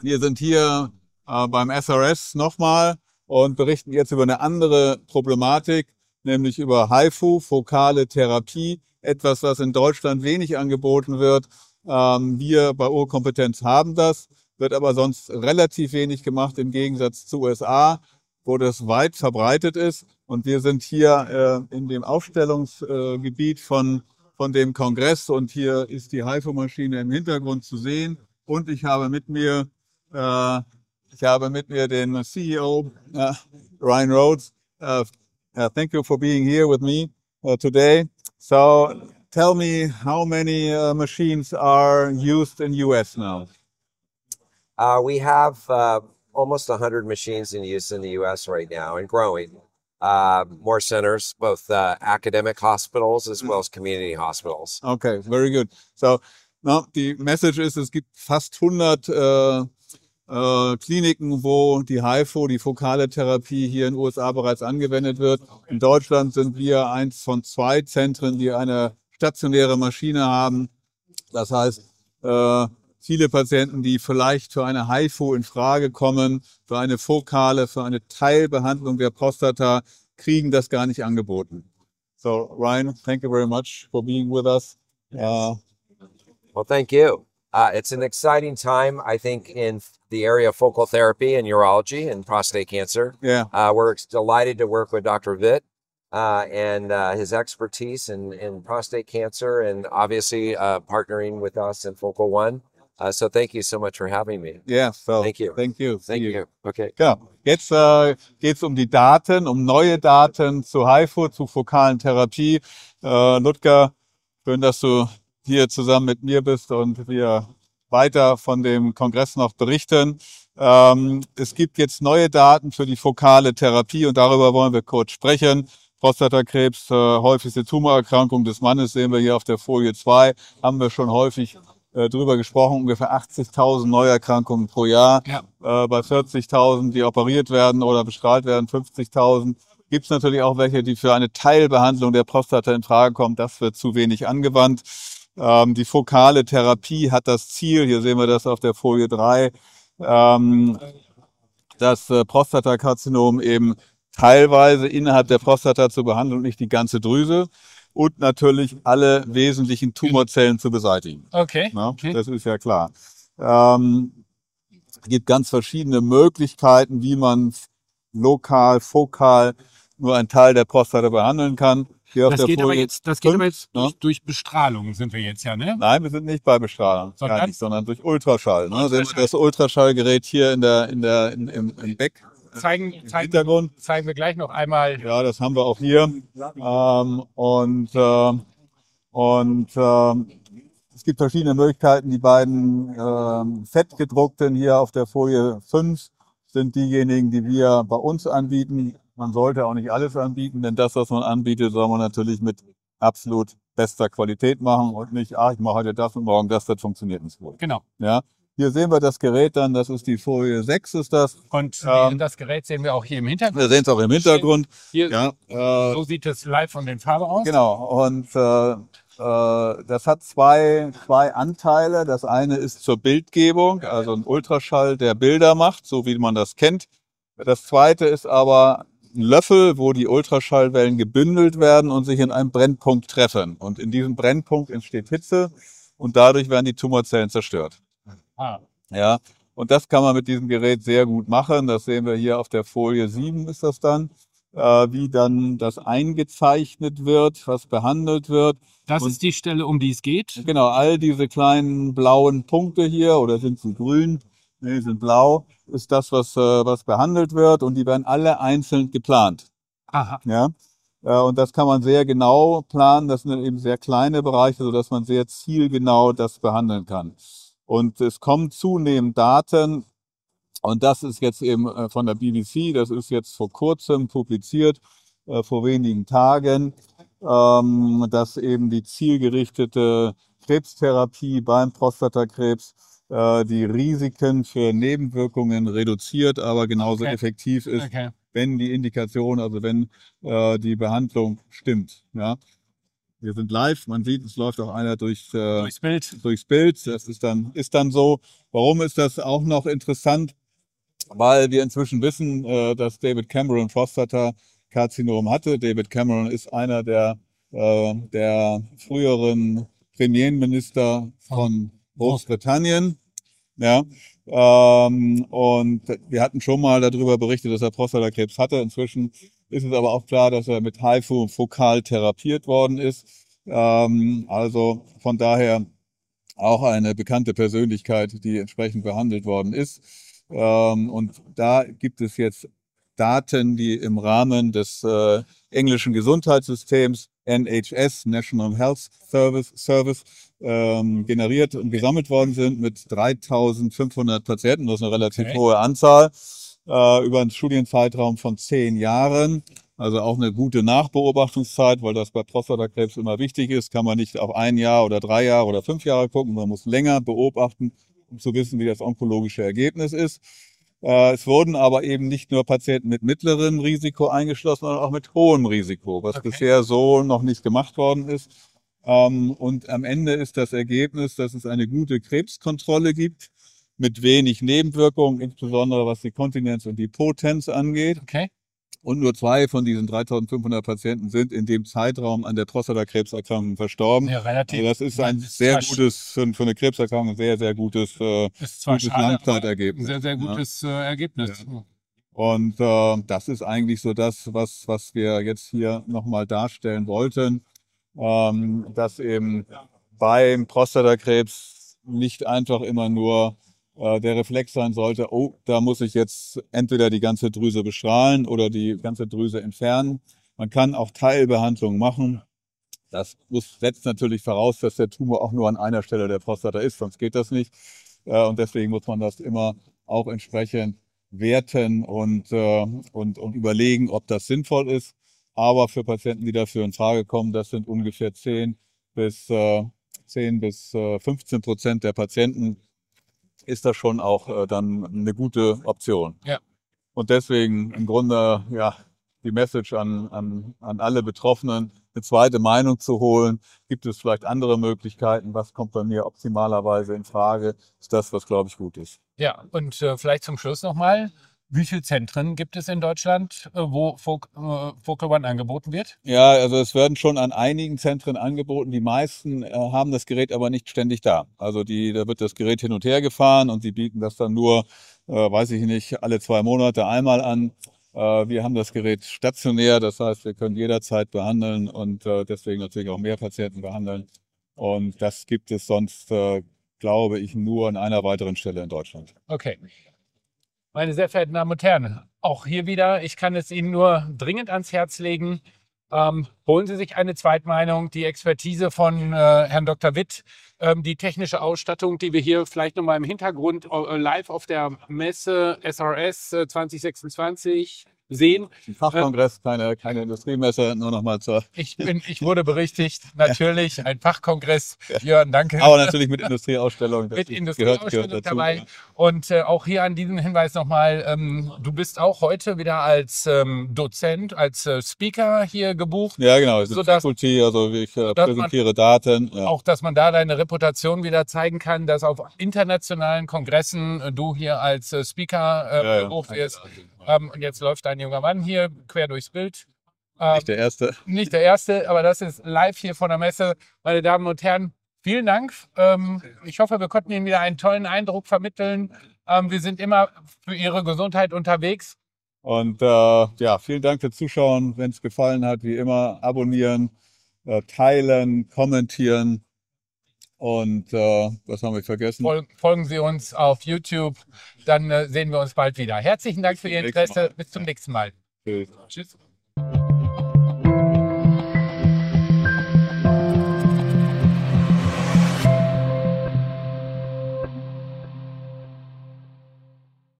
Wir sind hier beim SRS nochmal und berichten jetzt über eine andere Problematik, nämlich über HIFU, fokale Therapie, etwas, was in Deutschland wenig angeboten wird. Wir bei Urkompetenz haben das, wird aber sonst relativ wenig gemacht im Gegensatz zu USA, wo das weit verbreitet ist. Und wir sind hier in dem Aufstellungsgebiet von dem Kongress und hier ist die HIFU-Maschine im Hintergrund zu sehen. Und ich habe mit mir den CEO, Ryan Rhodes. Thank you for being here with me today. So tell me, how many machines are used in US now? We have almost 100 machines in use in the US right now and growing. More centers, both academic hospitals as well as community hospitals. Okay, very good. So now the message is, es gibt fast 100 Kliniken, wo die HIFU, die fokale Therapie hier in den USA bereits angewendet wird. In Deutschland sind wir eins von 2 Zentren, die eine stationäre Maschine haben. Das heißt, viele Patienten, die vielleicht für eine HIFU in Frage kommen, für eine fokale, für eine Teilbehandlung der Prostata, kriegen das gar nicht angeboten. So, Ryan, thank you very much for being with us. Well, thank you. It's an exciting time, I think, in the area of focal therapy and urology and prostate cancer. Yeah. We're delighted to work with Dr. Vitt and his expertise in prostate cancer, and obviously partnering with us in Focal One. So thank you so much for having me. Yeah, so thank you. Thank you. Thank you. Okay. Genau. Jetzt geht es um die Daten, um neue Daten zu HIFU, zu fokalen Therapie. Ludger, schön, dass du hier zusammen mit mir bist und wir weiter von dem Kongress noch berichten. Es gibt jetzt neue Daten für die fokale Therapie und darüber wollen wir kurz sprechen. Prostatakrebs, häufigste Tumorerkrankung des Mannes, sehen wir hier auf der Folie 2, haben wir schon häufig drüber gesprochen, ungefähr 80.000 Neuerkrankungen pro Jahr. Ja. Bei 40.000, die operiert werden oder bestrahlt werden, 50.000. Gibt es natürlich auch welche, die für eine Teilbehandlung der Prostata in Frage kommen. Das wird zu wenig angewandt. Die fokale Therapie hat das Ziel, hier sehen wir das auf der Folie 3, das Prostatakarzinom eben teilweise innerhalb der Prostata zu behandeln und nicht die ganze Drüse. Und natürlich alle wesentlichen Tumorzellen zu beseitigen. Okay. Ja, okay. Das ist ja klar. Es gibt ganz verschiedene Möglichkeiten, wie man lokal, fokal nur einen Teil der Prostata behandeln kann. Das geht aber jetzt durch Bestrahlung sind wir jetzt, ja, ne? Nein, wir sind nicht bei Bestrahlung, sondern durch Ultraschall. Ne? Das Ultraschallgerät hier im Hintergrund. Zeigen wir gleich noch einmal. Ja, das haben wir auch hier. Es gibt verschiedene Möglichkeiten. Die beiden fettgedruckten hier auf der Folie 5 sind diejenigen, die wir bei uns anbieten. Man sollte auch nicht alles anbieten, denn das, was man anbietet, soll man natürlich mit absolut bester Qualität machen und nicht, ich mache heute das und morgen das funktioniert nicht gut. Genau. Ja. Hier sehen wir das Gerät dann, das ist die Folie 6 ist das. Und das Gerät sehen wir auch hier im Hintergrund. Wir sehen es auch im Hintergrund. Hier, ja, so sieht es live von den Farben aus. Genau, und das hat zwei Anteile. Das eine ist zur Bildgebung, also ein Ultraschall, der Bilder macht, so wie man das kennt. Das zweite ist aber ein Löffel, wo die Ultraschallwellen gebündelt werden und sich in einem Brennpunkt treffen. Und in diesem Brennpunkt entsteht Hitze und dadurch werden die Tumorzellen zerstört. Ja, und das kann man mit diesem Gerät sehr gut machen. Das sehen wir hier auf der Folie 7 ist das dann, wie dann das eingezeichnet wird, was behandelt wird. Das ist die Stelle, um die es geht? Genau, all diese kleinen blauen Punkte hier, oder sind sie grün? Nee, sind blau, ist das, was behandelt wird, und die werden alle einzeln geplant. Aha. Ja, und das kann man sehr genau planen. Das sind eben sehr kleine Bereiche, sodass man sehr zielgenau das behandeln kann. Und es kommen zunehmend Daten, und das ist jetzt eben von der BBC, das ist jetzt vor kurzem publiziert, vor wenigen Tagen, dass eben die zielgerichtete Krebstherapie beim Prostatakrebs die Risiken für Nebenwirkungen reduziert, aber genauso effektiv ist, wenn die Indikation, also wenn die Behandlung stimmt. Ja. wir sind live. Man sieht, es läuft auch einer durchs Bild. Durchs Bild. Das ist dann so. Warum ist das auch noch interessant? Weil wir inzwischen wissen, dass David Cameron Prostatakarzinom hatte. David Cameron ist einer der früheren Premierminister von Großbritannien. Ja, und wir hatten schon mal darüber berichtet, dass er Prostatakrebs hatte. Inzwischen ist es aber auch klar, dass er mit HIFU fokal therapiert worden ist. Also von daher auch eine bekannte Persönlichkeit, die entsprechend behandelt worden ist. Und da gibt es jetzt Daten, die im Rahmen des englischen Gesundheitssystems NHS, National Health Service, generiert und gesammelt worden sind mit 3.500 Patienten. Das ist eine relativ hohe Anzahl über einen Studienzeitraum von 10 Jahren. Also auch eine gute Nachbeobachtungszeit, weil das bei Prostatakrebs immer wichtig ist. Kann man nicht auf 1 Jahr oder 3 Jahre oder 5 Jahre gucken. Man muss länger beobachten, um zu wissen, wie das onkologische Ergebnis ist. Es wurden aber eben nicht nur Patienten mit mittlerem Risiko eingeschlossen, sondern auch mit hohem Risiko, was bisher so noch nicht gemacht worden ist. Und am Ende ist das Ergebnis, dass es eine gute Krebskontrolle gibt, mit wenig Nebenwirkungen, insbesondere was die Kontinenz und die Potenz angeht. Okay. Und nur 2 von diesen 3.500 Patienten sind in dem Zeitraum an der Prostatakrebserkrankung verstorben. Ja, relativ. Also das ist ein sehr gutes, für eine Krebserkrankung, ein sehr, sehr gutes, gutes Langzeitergebnis. Sehr, sehr gutes Ergebnis. Ja. Und das ist eigentlich so das, was wir jetzt hier nochmal darstellen wollten, dass eben beim Prostatakrebs nicht einfach immer nur der Reflex sein sollte, oh, da muss ich jetzt entweder die ganze Drüse bestrahlen oder die ganze Drüse entfernen. Man kann auch Teilbehandlungen machen. Das setzt natürlich voraus, dass der Tumor auch nur an einer Stelle der Prostata ist, sonst geht das nicht. Und deswegen muss man das immer auch entsprechend werten und überlegen, ob das sinnvoll ist. Aber für Patienten, die dafür in Frage kommen, das sind ungefähr 10 bis 15% der Patienten, ist das schon auch dann eine gute Option. Ja. Und deswegen im Grunde ja die Message an alle Betroffenen, eine zweite Meinung zu holen. Gibt es vielleicht andere Möglichkeiten? Was kommt bei mir optimalerweise in Frage? Ist das, was, glaube ich, gut ist. Ja, und vielleicht zum Schluss nochmal. Wie viele Zentren gibt es in Deutschland, wo Focal One angeboten wird? Ja, also es werden schon an einigen Zentren angeboten. Die meisten haben das Gerät aber nicht ständig da. Also da wird das Gerät hin und her gefahren und sie bieten das dann nur, weiß ich nicht, alle 2 Monate einmal an. Wir haben das Gerät stationär, das heißt, wir können jederzeit behandeln und deswegen natürlich auch mehr Patienten behandeln. Und das gibt es sonst, glaube ich, nur an einer weiteren Stelle in Deutschland. Okay. Meine sehr verehrten Damen und Herren, auch hier wieder, ich kann es Ihnen nur dringend ans Herz legen. Holen Sie sich eine Zweitmeinung, die Expertise von Herrn Dr. Witt, die technische Ausstattung, die wir hier vielleicht nochmal im Hintergrund live auf der Messe SRS 2026 sehen. Ein Fachkongress, keine Industriemesse, nur nochmal zur... Ich wurde berichtigt, natürlich, ein Fachkongress. Jörn, danke. Aber natürlich mit Industrieausstellung. Mit Industrieausstellung dabei. Und auch hier an diesen Hinweis nochmal, du bist auch heute wieder als Dozent, als Speaker hier gebucht. Ja, genau. Faculty, also ich präsentiere Daten. Ja. Auch, dass man da deine Reputation wieder zeigen kann, dass auf internationalen Kongressen du hier als Speaker gebucht wirst. Und jetzt läuft ein junger Mann hier quer durchs Bild. Nicht der Erste. Nicht der Erste, aber das ist live hier von der Messe. Meine Damen und Herren, vielen Dank. Ich hoffe, wir konnten Ihnen wieder einen tollen Eindruck vermitteln. Wir sind immer für Ihre Gesundheit unterwegs. Und ja, vielen Dank fürs Zuschauen. Wenn es gefallen hat, wie immer, abonnieren, teilen, kommentieren. Und was haben wir vergessen? Folgen Sie uns auf YouTube, dann sehen wir uns bald wieder. Herzlichen Dank für Ihr Interesse. Bis zum nächsten Mal. Tschüss. Tschüss.